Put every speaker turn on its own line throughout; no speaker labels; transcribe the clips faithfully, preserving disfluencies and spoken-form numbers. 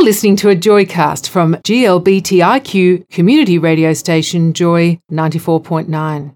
listening to a Joycast from G L B T I Q community radio station Joy ninety-four point nine.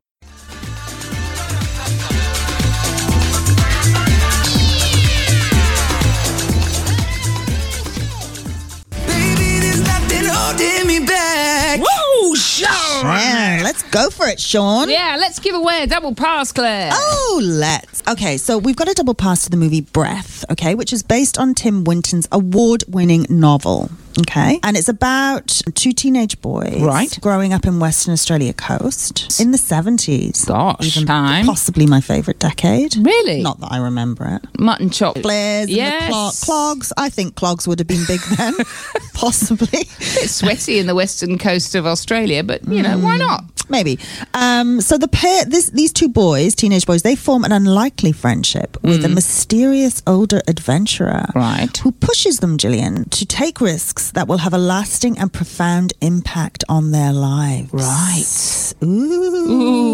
Woo, Sean!
Yeah, let's go for it, Sean.
Yeah, let's give away a double pass, Claire.
Oh, let's. Okay, so we've got a double pass to the movie Breath, okay, which is based on Tim Winton's award-winning novel. Okay. And it's about two teenage boys
Right.
growing up in Western Australia coast in the seventies.
Gosh,
Even
time.
possibly my favourite decade.
Really?
Not that I remember it.
Mutton chop.
Blares
Yes.
and the clog- clogs. I think clogs would have been big then. Possibly.
It's sweaty in the western coast of Australia, but, you know, why not?
Maybe. Um, so the pair, this, these two boys, teenage boys, they form an unlikely friendship with a mysterious older adventurer.
Right.
Who pushes them, Gillian, to take risks that will have a lasting and profound impact on their lives.
Right.
Ooh.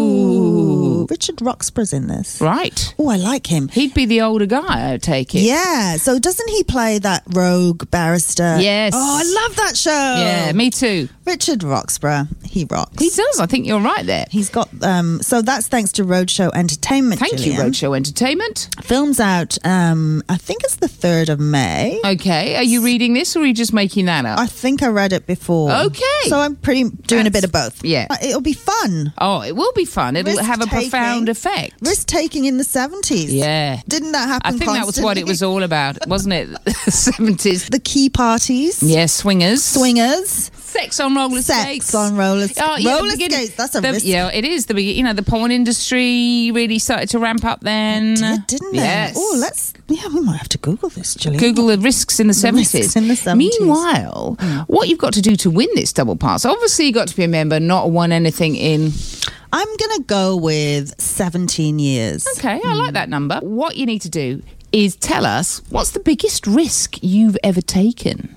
Ooh.
Richard Roxburgh's in this.
Right.
Oh, I like him.
He'd be the older guy, I take it.
Yeah. So doesn't he play that rogue barrister?
Yes.
Oh, I love that show.
Yeah, me too.
Richard Roxburgh. He rocks.
He does. I think you're right there.
He's got, um, so that's thanks to Roadshow Entertainment.
Thank
Gillian.
you, Roadshow Entertainment.
Film's out, um, I think it's the third of May.
Okay, are you reading this or are you just making that up?
I think I read it before.
Okay.
So I'm pretty doing a bit of both.
Yeah.
Uh, It'll be fun.
Oh, it will be fun. It'll have a
Risk-taking.
profound effect.
Risk taking in the seventies.
Yeah.
Didn't that happen
I think that was what it was all about, wasn't it? The seventies.
The key parties.
Yeah, swingers.
Swingers.
Sex on roller
Sex
skates.
on roller skates.
Oh, yeah,
roller
the beginning-
skates, that's a
the,
risk.
Yeah, it is. The be- you know, the porn industry really started to ramp up then.
It did, didn't it?
Yes.
Oh, let's, yeah, we might have to Google this, Gillian.
Google the risks in the seventies.
risks in the seventies.
Meanwhile, what you've got to do to win this double pass, obviously you've got to be a member, not won anything in...
I'm going to go with seventeen years.
Okay, I like that number. What you need to do is tell us what's the biggest risk you've ever taken.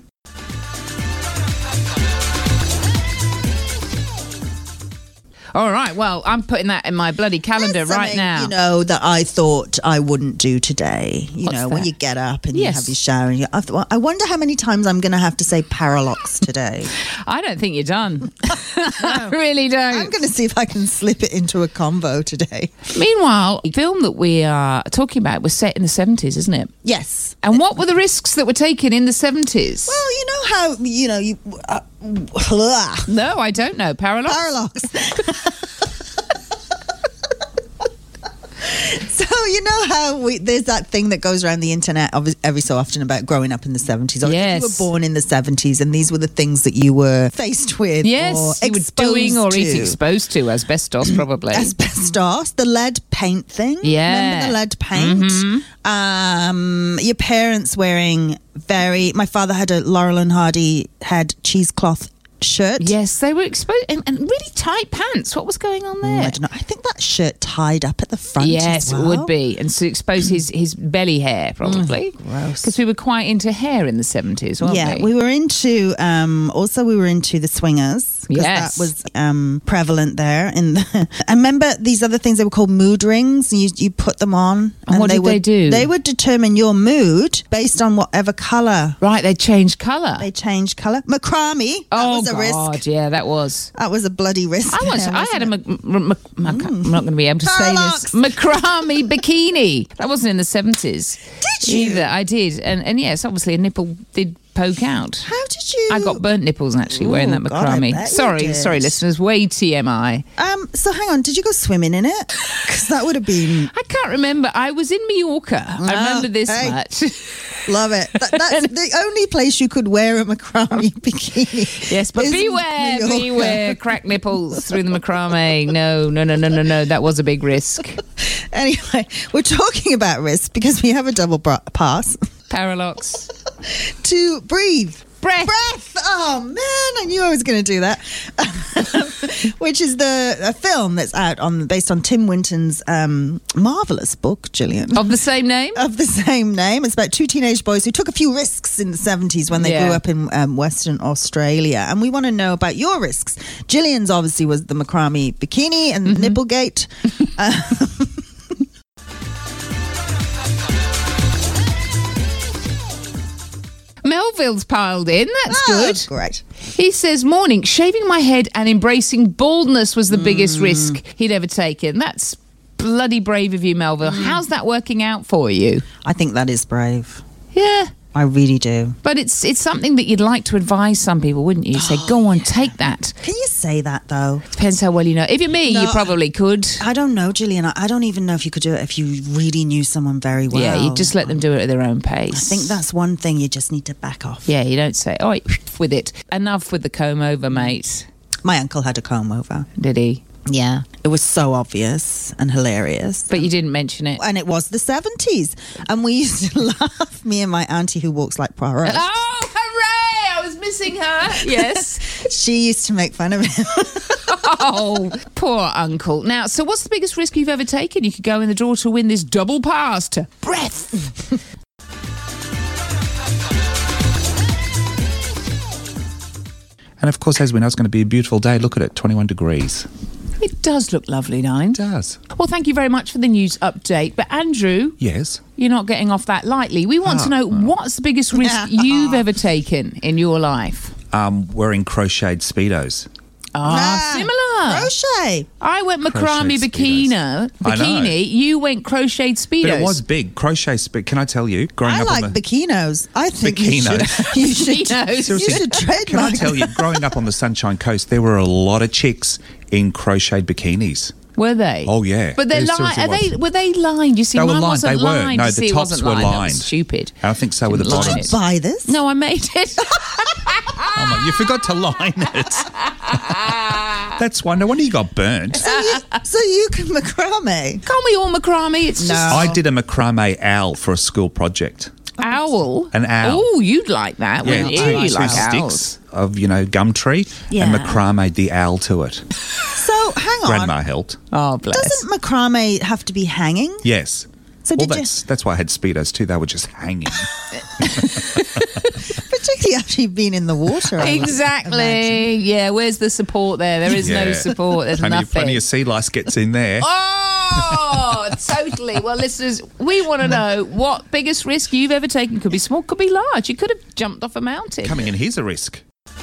All right, well, I'm putting that in my bloody calendar
There's
right
something,
now.
You know, that I thought I wouldn't do today. You
What's
know, when
that?
you get up and
Yes.
you have your shower. And you, I, thought, I wonder how many times I'm going to have to say parallax today.
I don't think you're done. I really don't.
I'm going to see if I can slip it into a combo today.
Meanwhile, the film that we are talking about was set in the seventies, isn't it?
Yes.
And what were the risks that were taken in the seventies?
Well, you know how, you know, you... Uh,
No, I don't know. Parallax?
parallax. So you know how we, there's that thing that goes around the internet obvi- every so often about growing up in the seventies. Or if
Yes.
you were born in the seventies and these were the things that you were faced with
Yes,
or
you were
exposed
doing or
to.
eat exposed to asbestos, probably.
Asbestos, the lead paint thing.
Yeah.
Remember the lead paint? Um, your parents wearing very... My father had a Laurel and Hardy had cheesecloth shirt.
Yes, they were exposed and, and really tight pants. What was going on there?
I don't know. I think that shirt tied up at the front.
Yes,
as well.
it would be. And to expose his, his belly hair, probably.
gross.
Because we were quite into hair in the seventies, weren't
Yeah,
we?
we were into. Um, also, we were into the swingers. 'cause
Yes.
that was um, prevalent there. In the, I remember these other things. They were called mood rings. And you you put them on,
And what
they
did
would,
they do?
They would determine your mood based on whatever color
Right, they changed colour.
they changed color. Macrame. That
oh,
was a
God,
risk.
yeah, that was.
That was a bloody risk.
I was.
there,
I had a.
wasn't it?
Mac, mac, mac, mac, I'm not going to be able to
Parallax.
say this. Macrame bikini. That wasn't in the seventies.
Did you?
Either I did, and and yes, obviously a nipple did poke out.
How did you?
I got burnt nipples actually wearing that
Ooh, God, I
macrame.
bet you
sorry,
did.
sorry, listeners. Way T M I.
Um. So hang on. Did you go swimming in it? Because that would have been.
I can't remember. I was in Mallorca. I
Ah,
remember this
hey.
much.
Love it. That, that's the only place you could wear a macrame bikini.
Yes, but
is
beware,
Mallorca.
beware, crack nipples through the macrame. No, no, no, no, no, no. That was a big risk.
Anyway, we're talking about risk because we have a double bra- pass
Parallax.
to breathe.
Breath.
Breath. Oh man, I knew I was going to do that. Which is the a film that's out on based on Tim Winton's um, marvelous book, Gillian.
Of the same name?
Of the same name. It's about two teenage boys who took a few risks in the seventies when they
Yeah.
grew up in um, Western Australia. And we want to know about your risks. Gillian's obviously was the macrame bikini and
Mm-hmm.
nipplegate. Uh,
Melvin Melville's piled in. That's
Oh,
good.
great.
He says, morning, shaving my head and embracing baldness was the biggest risk he'd ever taken. That's bloody brave of you, Melville. How's that working out for you?
I think that is brave.
Yeah.
I really do.
But it's it's something that you'd like to advise some people, wouldn't you? Say, go on, take that.
Can you say that, though?
Depends how well you know. If you're me,
No,
you probably could.
I don't know, Gillian. I I don't even know if you could do it if you really knew someone very well.
Yeah, you just let them do it at their own pace.
I think that's one thing you just need to back off.
Yeah, you don't say, oh, with it. Enough with the comb over, mate.
My uncle had a comb over.
Did he?
Yeah. It was so obvious and hilarious.
But you didn't mention it.
And it was the seventies. And we used to laugh, me and my auntie who walks like Poirot.
Oh, hooray! I was missing her. Yes.
She used to make fun of him.
Oh, poor uncle. Now, so what's the biggest risk you've ever taken? You could go in the draw to win this double pass to Breath.
And of course, as we know, it's going to be a beautiful day. Look at it, twenty-one degrees.
It does look lovely, Nine.
It does.
Well, thank you very much for the news update. But Andrew,
Yes.
you're not getting off that lightly. We want
Oh,
to know what's the biggest risk you've ever taken in your life?
Um, wearing crocheted Speedos.
Ah, similar.
Crochet.
I went macrame
Crocheted
bikini.
Speedos. I know.
Bikini. You went crocheted speedos.
But it was big. Crochet spe- Can I tell you, growing
I
up
like
on the...
bikinos. I think you should,
Bikinos.
you should,
Bikinos.
you should trademark.
Can I tell you, growing up on the Sunshine Coast, there were a lot of chicks in crocheted bikinis.
Were they?
Oh, yeah.
But they're
There
lined.
seriously
Are they?
was.
Were they lined? You see,
They were
mine
lined.
wasn't
They were.
lined.
No,
You
the
see, it
tops
wasn't
were
lined. That was
lined.
stupid.
And I think so were the
Didn't line
bottoms.
it.
Buy this?
No, I made it.
Oh, my, you forgot to line it. That's why. No wonder you got burnt.
So you, so you can macrame.
Can't we all macrame? It's
No.
just
I did a macrame owl for a school project.
owl.
An owl.
Oh, you'd like that, wouldn't you?
two,
You
two
like
sticks
owls.
of, you know, gum tree
Yeah.
and macrame the owl to it.
So hang on.
Grandma helped.
Oh, bless.
Doesn't macrame have to be hanging?
Yes.
So
well,
did you,
that's that's why I had Speedos too. They were just hanging.
particularly after you've been in the water? I would imagine.
Exactly. Yeah, where's the support there? There is no
Yeah.
support. There's
plenty,
nothing.
plenty of sea lice gets in there.
Oh, totally. Well, listeners, we want to know what biggest risk you've ever taken. Could be small, could be large. You could have jumped off a mountain.
Coming in, here's a risk.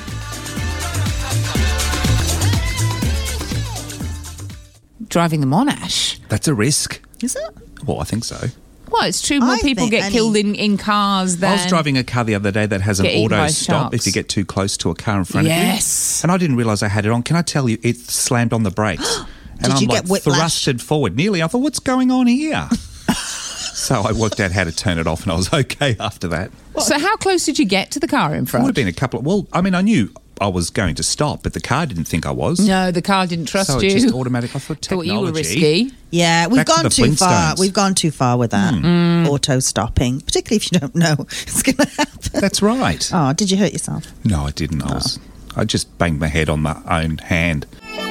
Driving the Monash.
That's a risk.
Is it?
Well, I think so.
Well, it's true. More
I
people
think
get
any-
killed in, in cars than...
I was driving a car the other day that has an
Get eaten
auto
by
stop
sharks.
if you get too close to a car in front
Yes.
of you. And I didn't realise I had it on. Can I tell you, it slammed on the brakes. and
Did
I'm
you
like
get whiplash?
thrusted forward nearly. I thought, what's going on here? So I worked out how to turn it off and I was okay after that.
So how close did you get to the car in
It would
front?
have been a couple of... Well, I mean, I knew I was going to stop, but the car didn't think I was.
No, the car didn't trust
so
you.
it just automatic. I thought
Thought
technology...
you were risky.
Yeah, we've
Back to
gone
the
too far.
Flintstones.
We've gone too far with that auto stopping, particularly if you don't know it's going to happen.
That's right.
Oh, did you hurt yourself?
No, I didn't. I was... I just banged my head on my own hand.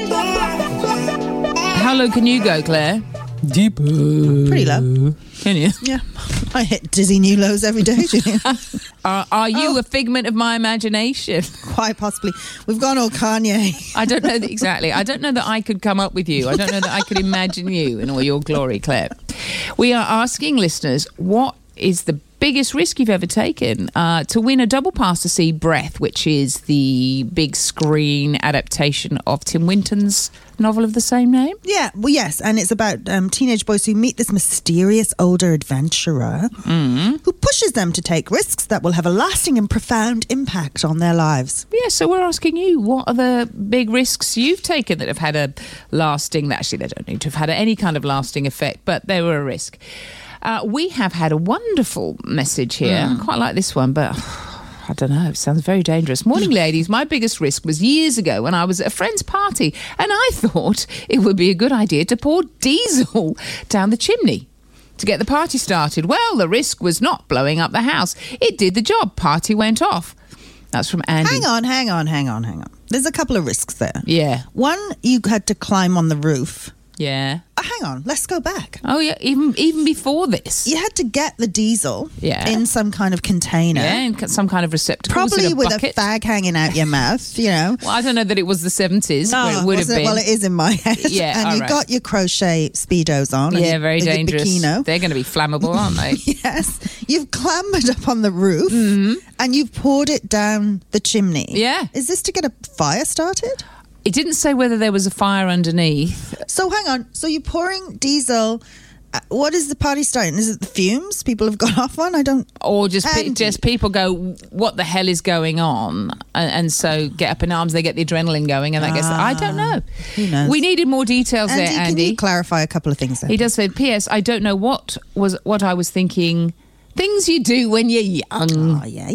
How low can you go, Claire?
Pretty low.
Can you?
Yeah, I hit dizzy new lows every day, Julian.
Are, are you
Oh.
a figment of my imagination?
Quite possibly. We've gone all Kanye.
I don't know that exactly. I don't know that I could come up with you. I don't know that I could imagine you in all your glory, Claire. We are asking listeners, what is the biggest risk you've ever taken uh, to win a double pass to see Breath, which is the big screen adaptation of Tim Winton's novel of the same name?
Yeah, well, yes, and it's about um, teenage boys who meet this mysterious older adventurer who pushes them to take risks that will have a lasting and profound impact on their lives.
Yeah, so we're asking you, what are the big risks you've taken that have had a lasting, actually they don't need to have had any kind of lasting effect, but they were a risk. Uh, we have had a wonderful message here. I quite like this one, but I don't know. It sounds very dangerous. Morning, ladies. My biggest risk was years ago when I was at a friend's party, and I thought it would be a good idea to pour diesel down the chimney to get the party started. Well, the risk was not blowing up the house. It did the job. Party went off. That's from Andy.
Hang on, hang on, hang on, hang on. There's a couple of risks there.
Yeah.
One, you had to climb on the roof
Yeah.
Uh, hang on, let's go back.
Oh, yeah. Even even before this.
You had to get the diesel
Yeah.
in some kind of container.
Yeah, in some kind of receptacle.
Probably
in a
with
bucket.
a fag hanging out your mouth, you know.
Well, I don't know that it was the seventies, but it would have
was it?
been.
Well, it is in my head.
Yeah,
and
all
you
right.
got your crochet Speedos on. and
Yeah,
your-
very
with your
dangerous.
bikini.
They're going to be flammable, aren't they?
Yes. You've clambered up on the roof and you've poured it down the chimney.
Yeah.
Is this to get a fire started?
It didn't say whether there was a fire underneath.
So hang on. So you're pouring diesel. Uh, what is the party starting? Is it the fumes people have gone off on? I don't.
Or just pe-
Andy.
just people go, what the hell is going on? And, and so get up in arms, they get the adrenaline going, and that gets. I don't know.
Who knows?
We needed more details
Andy,
there,
can
Andy.
you clarify a couple of things there?
He does say, P S. I don't know what was what I was thinking. Things you do when you're young.
Oh, yeah.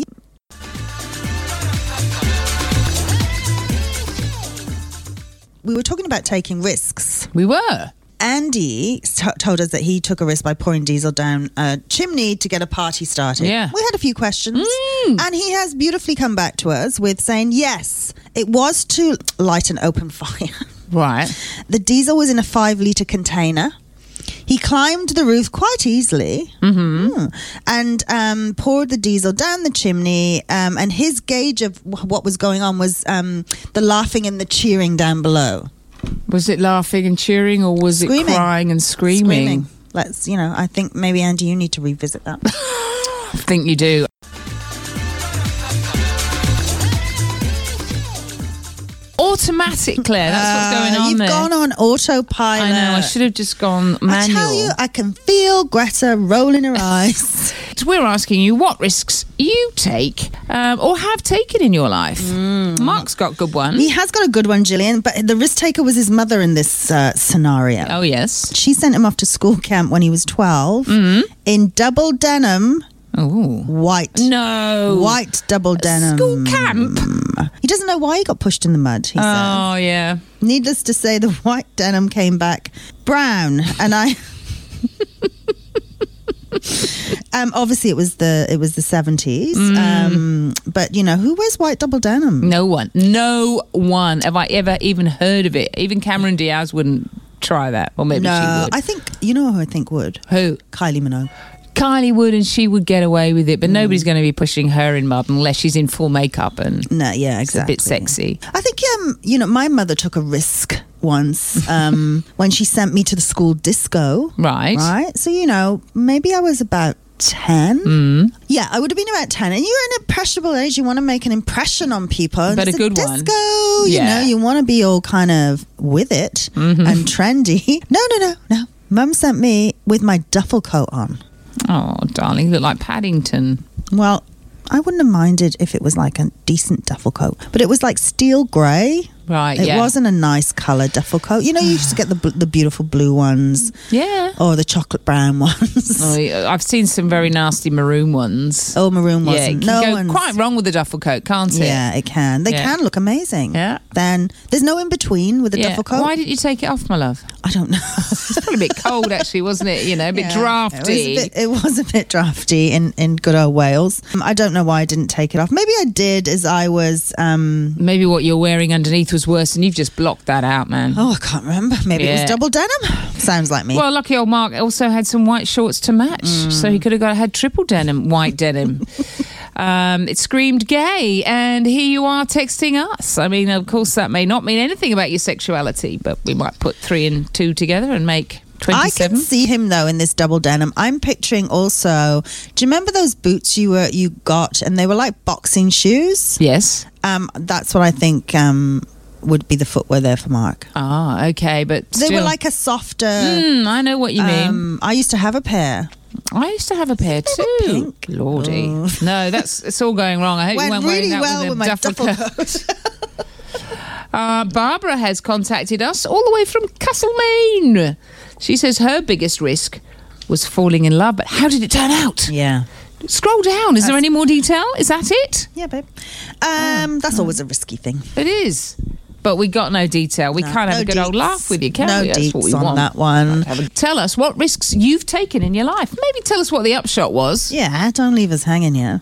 We were talking about taking risks.
We were.
Andy t- told us that he took a risk by pouring diesel down a chimney to get a party started.
Yeah.
We had a few questions.
Mm.
And he has beautifully come back to us with saying, yes, it was to light an open fire.
Right.
The diesel was in a five litre container. He climbed the roof quite easily
Mm-hmm.
and um, poured the diesel down the chimney. Um, and his gauge of wh- what was going on was um, the laughing and the cheering down below.
Was it laughing and cheering, or was
Screaming.
it crying and screaming?
Screaming. Let's, you know, I think maybe, Andy, you need to revisit that.
I think you do. Automatic, Claire. That's what's going
Uh,
on
You've
there.
gone on autopilot.
I know. I should have just gone manual.
I tell you, I can feel Greta rolling her eyes.
We're asking you what risks you take um, or have taken in your life. Mark's got a good one.
He has got a good one, Gillian, but the risk taker was his mother in this uh, scenario.
Oh, yes.
She sent him off to school camp when he was twelve in double denim,
Oh.
white.
No.
White double denim.
School camp?
He doesn't know why he got pushed in the mud, he said.
Oh, yeah.
Needless to say, the white denim came back brown, and I. um, obviously, it was the it was the seventies, um, but you know who wears white double denim?
No one. No one. Have I ever even heard of it? Even Cameron Diaz wouldn't try that. Or maybe she
No,
would.
I think you know who I think would.
Who?
Kylie Minogue.
Kylie would, and she would get away with it, but nobody's going to be pushing her in mud unless she's in full makeup and
No, yeah,
it's a
exactly.
bit sexy.
I think um, you know, my mother took a risk once um, when she sent me to the school disco.
Right.
Right. So you know, maybe I was about ten.
Mm.
Yeah, I would have been about ten. And you're in an impressionable age. You want to make an impression on people. And
But a
it's
good
disco,
one.
You
Yeah.
know, you want to be all kind of with it
Mm-hmm.
and trendy. No, no, no, no. Mum sent me with my duffel coat on.
Oh, darling, you look like Paddington.
Well, I wouldn't have minded if it was like a decent duffel coat, but it was like steel grey.
Right,
It
yeah.
wasn't a nice colour duffel coat. You know, you used to get the bl- the beautiful blue ones
Yeah.
or the chocolate brown ones.
Oh, yeah, I've seen some very nasty maroon ones.
Oh, maroon
yeah, it
wasn't.
can
No
go
one's-
quite wrong with the duffel coat, can't it?
Yeah, it can. They
Yeah.
can look amazing.
Yeah.
Then there's no in between with the
Yeah.
duffel coat.
Why didn't you take it off, my love?
I don't know.
It's probably a bit cold, actually, wasn't it? You know, a bit
Yeah,
drafty.
It was a bit, it was a bit drafty in, in good old Wales. Um, I don't know why I didn't take it off. Maybe I did as I was. Um,
Maybe what you're wearing underneath was worse, and you've just blocked that out, man.
oh, I can't remember. Maybe it
Yeah.
was double denim. Sounds like me.
Well, lucky old Mark also had some white shorts to match, so he could have got had triple denim, white denim. Um, it screamed gay, and here you are texting us. I mean, of course, that may not mean anything about your sexuality, but we might put three and two together and make
I
twenty-seven.
can see him though in this double denim. I'm picturing also. Do you remember those boots you were you got, and they were like boxing shoes?
Yes.
Um, that's what I think um, would be the footwear there for Mark.
Ah, okay, but
They
still.
were like a softer.
Mm, I know what you mean.
Um, I used to have a pair.
I used to have a pair
they
too.
were pink?
Lordy. No, that's it's all going wrong. I hope
Went
you weren't wearing
really
that
well
with,
with
a
my
duffel
duffel
coat.
coat.
Uh, Barbara has contacted us all the way from Castlemaine. She says her biggest risk was falling in love, but how did it turn out?
Yeah.
Scroll down. Is there any more detail? Is that it?
Yeah, babe. Um, that's always a risky thing.
It is. But we got no detail. We
No,
can't have
no
a good old
deets.
laugh with you, can
No
we? That's what we
deets on
want.
that one.
Have a- Tell us what risks you've taken in your life. Maybe tell us what the upshot was.
Yeah, don't leave us hanging here.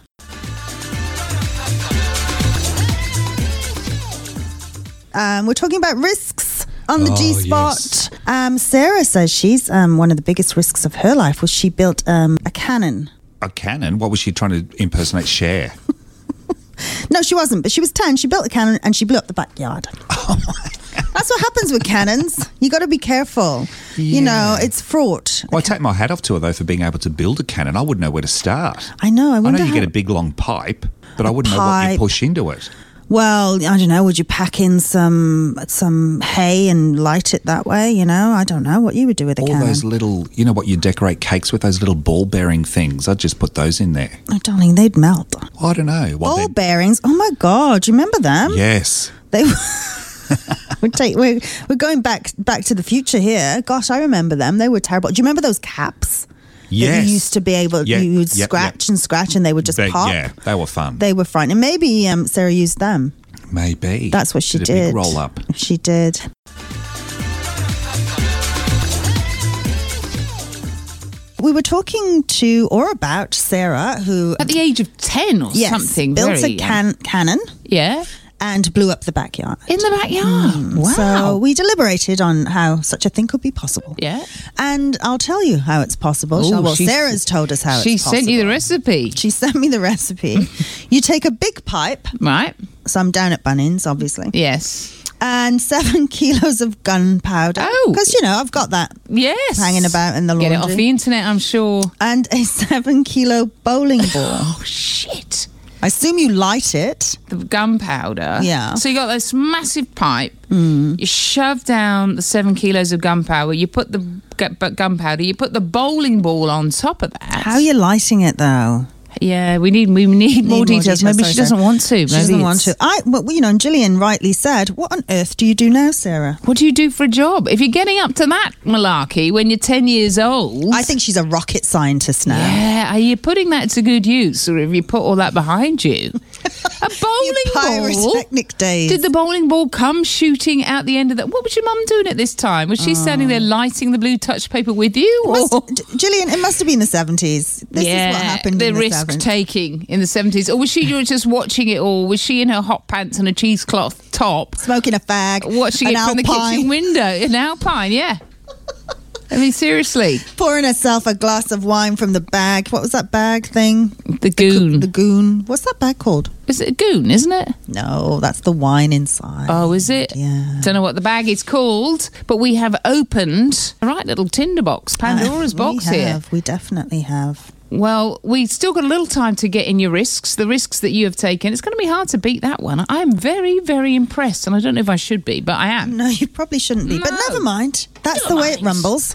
Um, we're talking about risks on the
Oh,
G spot.
yes.
Um, Sarah says she's um, one of the biggest risks of her life was she built um, a cannon.
A cannon? What was she trying to impersonate Cher?
No, she wasn't, but she was ten. She built a cannon and she blew up the backyard.
Oh, my God.
That's what happens with cannons. You got to be careful.
Yeah.
You know, it's fraught.
Well, I take my hat off to her, though, for being able to build a cannon. I wouldn't know where to start.
I know. I
I
wonder
know you
how-
get a big, long pipe, but I
A
wouldn't know what you
pipe.
push into it.
Well, I don't know. Would you pack in some some hay and light it that way? You know, I don't know what you would do with a
All
cannon.
those little, you know what you decorate cakes with, those little ball-bearing things. I'd just put those in there.
Oh, darling, they'd melt.
Well, I don't know. What
Ball
they'd-
bearings. Oh my God, do you remember them?
Yes.
They. we take. We're, we're going back back to the future here. Gosh, I remember them. They were terrible. Do you remember those caps? That
Yes.
you used to be able.
Yeah,
You would
yep,
scratch
yep.
and scratch, and they would just
They-
pop.
Yeah, they were fun.
They were frightening. Maybe um, Sarah used them.
Maybe.
That's what she
did.
did.
A big roll up.
She did. We were talking to or about Sarah, who
At the age of ten or
yes,
something.
built
very
a can- cannon
Yeah.
and blew up the backyard.
In the backyard. Wow.
So we deliberated on how such a thing could be possible.
yeah.
And I'll tell you how it's possible.
Ooh,
shall- well,
she-
Sarah's told us how
She
it's possible.
sent you the recipe.
She sent me the recipe. You take a big pipe,
Right.
so I'm down at Bunnings, obviously,
Yes.
and seven kilos of gunpowder.
Oh.
Because, you know, I've got that
Yes.
hanging about in the laundry.
Get it off the internet, I'm sure.
And a seven kilo bowling ball.
Oh, shit.
I assume you light it.
The gunpowder.
Yeah.
So you got this massive pipe.
Mm.
You shove down the seven kilos of gunpowder. You put the gu- but gunpowder. You put the bowling ball on top of that.
How are you lighting it, though?
Yeah, we need we need, more, details. Maybe
Sorry,
she doesn't
Sarah.
want to. Maybe
She doesn't want
it's-
to. I, well, you know, and Gillian rightly said, what on earth do you do now, Sarah?
What do you do for a job? If you're getting up to that malarkey when you're ten years old.
I think she's a rocket scientist now.
Yeah, are you putting that to good use, or have you put all that behind you? A bowling
Your
ball.
pyrotechnic days.
Did the bowling ball come shooting out the end of that? What was your mum doing at this time? Was she standing there lighting the blue touch paper with you?
Must-
Or?
G- Gillian, it must have been the seventies. This
yeah,
is what happened
the
in the
risk
seventies.
taking in the seventies. Or was she you were just watching it all? Was she in her hot pants and a cheesecloth top,
Smoking a fag.
watching
an
it from the
Alpine,
kitchen window? An Alpine, yeah. I mean, seriously.
pouring herself a glass of wine from the bag. What was that bag thing?
The goon.
The goon. What's that bag called?
Is it a goon, isn't it?
No, that's the wine inside.
Oh, is it?
Yeah.
Don't know what the bag is called, but we have opened a right little tinderbox, Pandora's
Uh,
box
we
here.
have. We definitely have.
Well, we've still got a little time to get in your risks, the risks that you have taken. It's going to be hard to beat that one. I am very, very impressed, and I don't know if I should be, but I am.
No, you probably shouldn't be. But
No.
never mind. That's
Never
the way it
mind.
rumbles.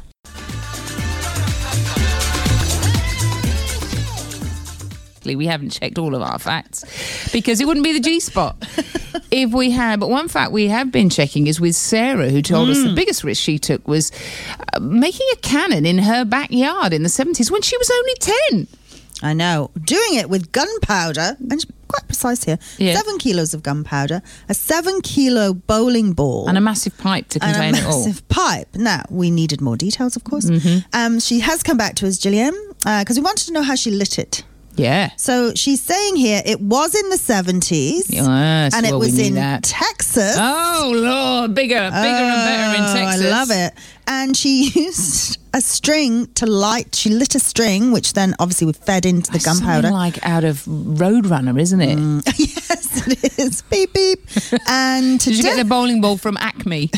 We haven't checked all of our facts because it wouldn't be the G spot if we had. But one fact we have been checking is with Sarah, who told us the biggest risk she took was uh, making a cannon in her backyard in the seventies when she was only ten.
I know. Doing it with gunpowder, and it's quite precise here.
Yeah.
Seven kilos of gunpowder, a seven kilo bowling ball,
And a massive pipe to
and
contain
a
it all.
massive pipe. Now, we needed more details, of course.
Mm-hmm.
Um, she has come back to us, Gillian, because we wanted to know how she lit it.
Yeah.
So she's saying here it was in the seventies,
Yes,
and it
well, we
was
knew
in
that.
Texas.
Oh, Lord. Bigger, bigger and better in
Oh,
Texas.
I love it. And she used a string to light. She lit a string, which then obviously we fed into the
Something
gunpowder.
like out of Roadrunner, isn't it?
Yes, it is. Beep beep. And
Did you get
today-
the bowling ball from Acme?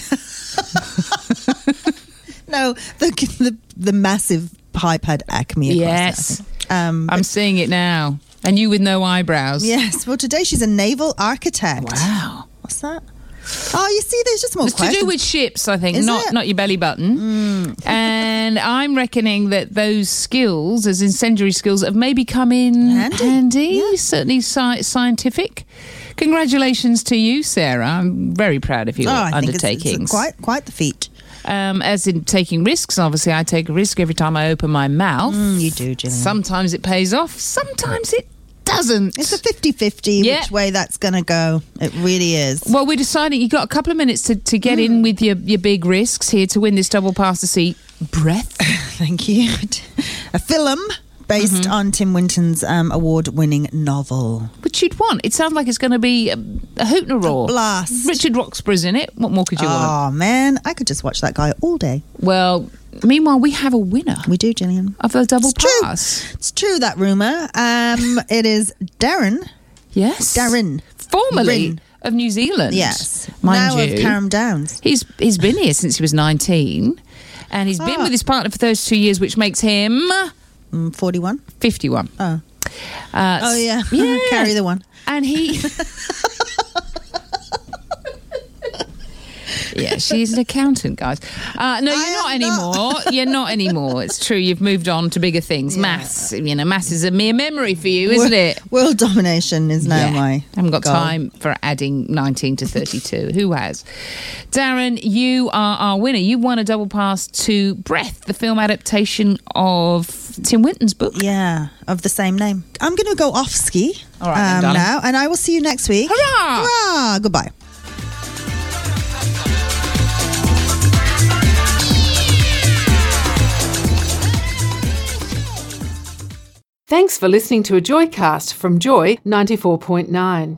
no, the, the the massive pipe had Acme across
Yes.
it, I think. Um,
I'm seeing it now. And you with no eyebrows.
yes. Well, today she's a naval architect.
Wow.
What's that? Oh, you see, there's just more
It's to
questions.
do with ships, I think,
Is
not
it?
not your belly button. And I'm reckoning that those skills, as incendiary skills, have maybe come in
Handy. Yeah.
certainly sci- scientific. Congratulations to you, Sarah. I'm very proud of your
Oh, I think it's-
undertakings.
it's quite quite the feat.
Um, as in taking risks, obviously I take a risk every time I open my mouth.
Mm, you do, Gillian.
Sometimes it pays off, sometimes it doesn't.
It's a fifty-fifty
Yeah.
which way that's going to go. It really is.
Well, we're deciding you've got a couple of minutes to, to get in with your, your big risks here to win this double pass to see Breath.
Thank you. A film based
Mm-hmm.
on Tim Winton's um, award-winning novel.
Which you'd want. It sounds like it's going to be a, a hoot and a roar.
Blast.
Richard Roxburgh's in it. What more could you want?
Oh, man. I could just watch that guy all day.
Well, meanwhile, we have a winner
We do, Gillian.
of the double
It's true.
pass.
It's true, that rumour. Um, it is Darren.
Yes.
Darren.
Formerly
Rin.
of New Zealand.
Yes.
Mind
now
you.
of Carrum Downs.
He's he's been here since he was nineteen, and he's been
Ah.
with his partner for those two years, which makes him
Mm, forty-one.
fifty-one.
Oh.
Uh,
Oh, yeah.
yeah.
Carry the one.
And he... Yeah, she's an accountant, guys. Uh, no,
I
you're not
am
anymore.
not.
You're not anymore. It's true. You've moved on to bigger things. Maths, you know, maths is a mere memory for you, isn't
World-
it?
World domination is now
Yeah.
my
I haven't got
goal.
time for adding nineteen to thirty-two. Who has? Darren, you are our winner. You won a double pass to Breath, the film adaptation of Tim Winton's book.
Yeah, of the same name. I'm going to go off ski
All right then,
um,
darling.
now, and I will see you next week.
Hurrah!
Hurrah! Goodbye.
Thanks for listening to a Joycast from Joy ninety-four point nine.